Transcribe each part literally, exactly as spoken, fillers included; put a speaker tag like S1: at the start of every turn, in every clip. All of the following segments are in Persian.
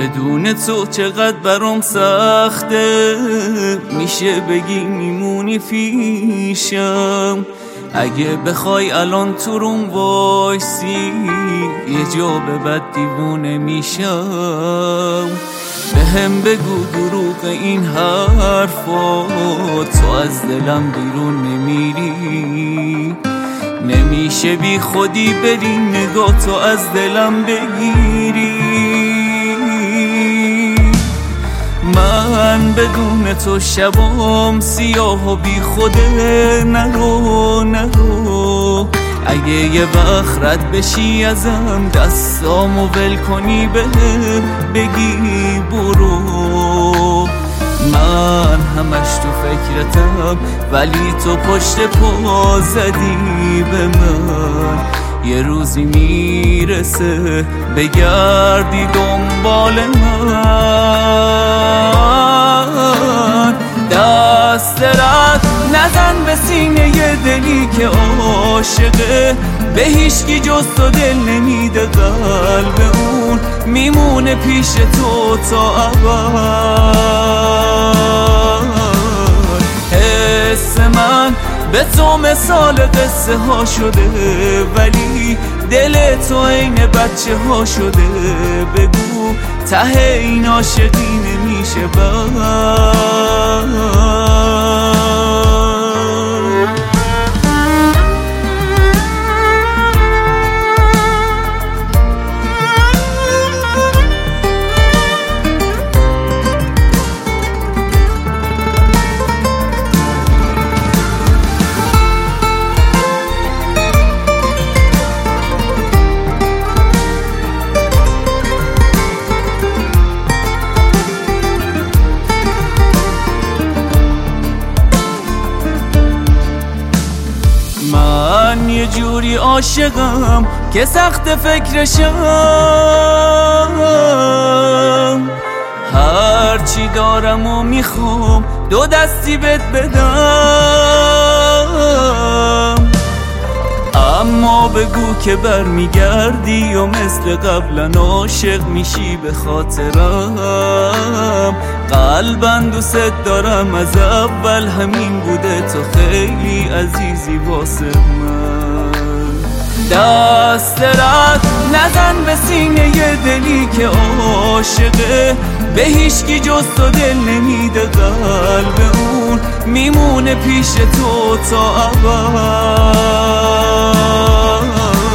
S1: بدون تو چقدر برام سخته، میشه بگی میمونی پیشم. اگه بخوای الان تو روم وایسی، یه جا به بعد دیوونه میشم. بهم بگو دروغ این حرفات، تو از دلم بیرون نمیری. نمیشه بی خودی بری نگاه تو از دلم بگیری. من بدون تو شبام سیاه و بی خوده. نرو نرو، اگه یه وقت رد بشی ازم، دستامو ول کنی بهم بگی برو. من همش تو فکرتم، ولی تو پشت پا زدی به من. یه روزی میرسه بگردی دنبال من. دست رد نزن به سینه یه دلی که عاشقه، به هیچکی جز تو دل نمیده. قلب اون میمونه پیش تو تا ابد. حس من به تو مثال قصه ها شده، ولی دل تو عین بچه ها شده. بگو ته این عاشقی نمیشه بر. من یه جوری عاشقم که سخت فکرشم. هرچی دارم و میخوام دو دستی بهت بدم. اما بگو که برمیگردی و مثل قبلا عاشق میشی به خاطرم. قلباً دوست دارم از اول همین بوده، تو خیلی عزیزی واسه من. دست رد نزن به سینه یه دلی که عاشقه، به هیچکی جز تو دل نمیده. قلب اون میمونه پیش تو تا ابد.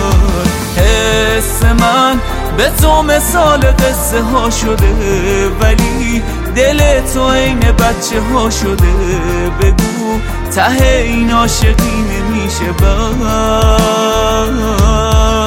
S1: حس من به تو مثال قصه ها شده، ولی دل تو عین بچه ها شده. بگو ته این عاشقی نمیشه بر.